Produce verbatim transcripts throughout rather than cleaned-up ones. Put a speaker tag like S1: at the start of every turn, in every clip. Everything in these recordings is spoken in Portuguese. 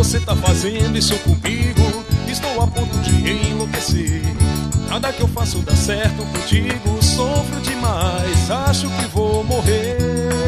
S1: você tá fazendo isso comigo? Estou a ponto de enlouquecer. Nada que eu faço dá certo contigo. Sofro demais, acho que vou morrer.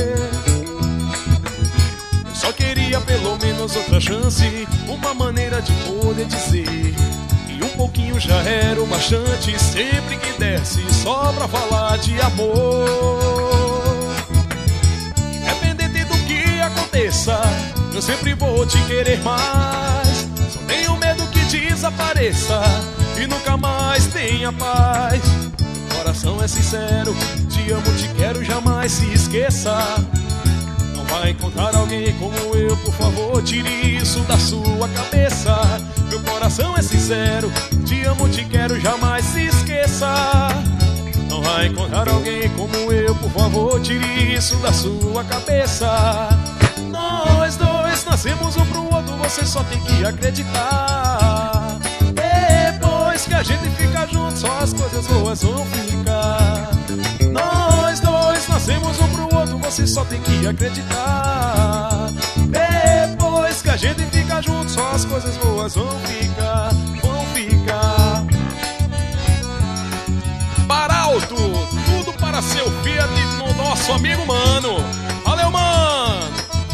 S1: Eu só queria pelo menos outra chance, uma maneira de poder dizer. E um pouquinho já era o bastante. Sempre que desce só pra falar de amor. Independente do que aconteça, eu sempre vou te querer mais. Só tenho medo que desapareça e nunca mais tenha paz. Meu coração é sincero, te amo, te quero, jamais se esqueça. Não vai encontrar alguém como eu, por favor, tire isso da sua cabeça. Meu coração é sincero, te amo, te quero, jamais se esqueça. Não vai encontrar alguém como eu, por favor, tire isso da sua cabeça. Nós dois nascemos um pro outro, você só tem que acreditar. Depois que a gente fica junto, só as coisas boas vão ficar. Nós dois nascemos um pro outro, você só tem que acreditar. Depois que a gente fica junto, só as coisas boas vão ficar, vão ficar. Paralto, tudo para seu Fiat no nosso amigo Mano. Valeu, mano!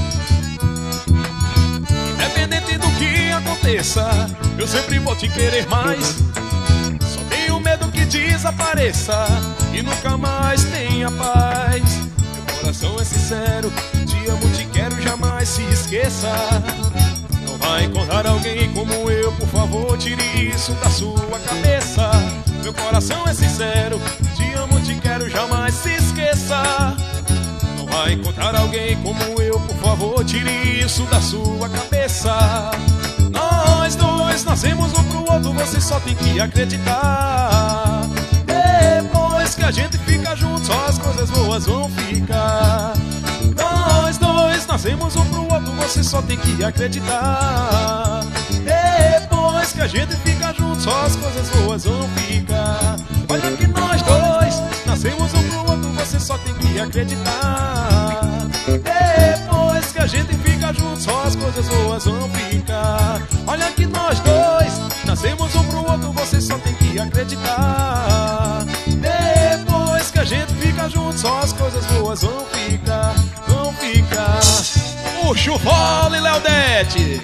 S1: Independente do que aconteça, eu sempre vou te querer mais. Só tenho medo que desapareça e nunca mais tenha paz. Meu coração é sincero, te amo, te quero, jamais se esqueça. Não vai encontrar alguém como eu, por favor, tire isso da sua cabeça. Meu coração é sincero, te amo, te quero, jamais se esqueça. Não vai encontrar alguém como eu, por favor, tire isso da sua cabeça. Nós dois nascemos um pro outro, você só tem que acreditar. Depois que a gente fica junto, só as coisas boas vão ficar. Nós dois nascemos um pro outro, você só tem que acreditar. Depois que a gente fica junto, só as coisas boas vão ficar. Olha que nós dois nascemos um pro outro, você só tem que acreditar. Depois que a gente fica junto, só as coisas boas vão ficar. Olha que nós dois nascemos um pro outro, você só tem que acreditar. Depois que a gente fica junto, só as coisas boas vão ficar, vão ficar. Puxa o fole, Leodete.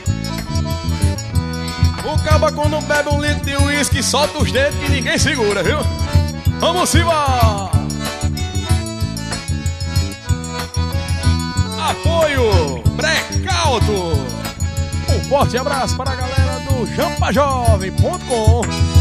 S1: O caba quando bebe um litro de uísque solta os dedos que ninguém segura, viu? Vamos embora! Apoio Precaldo. Um forte abraço para a galera do jampa jovem ponto com.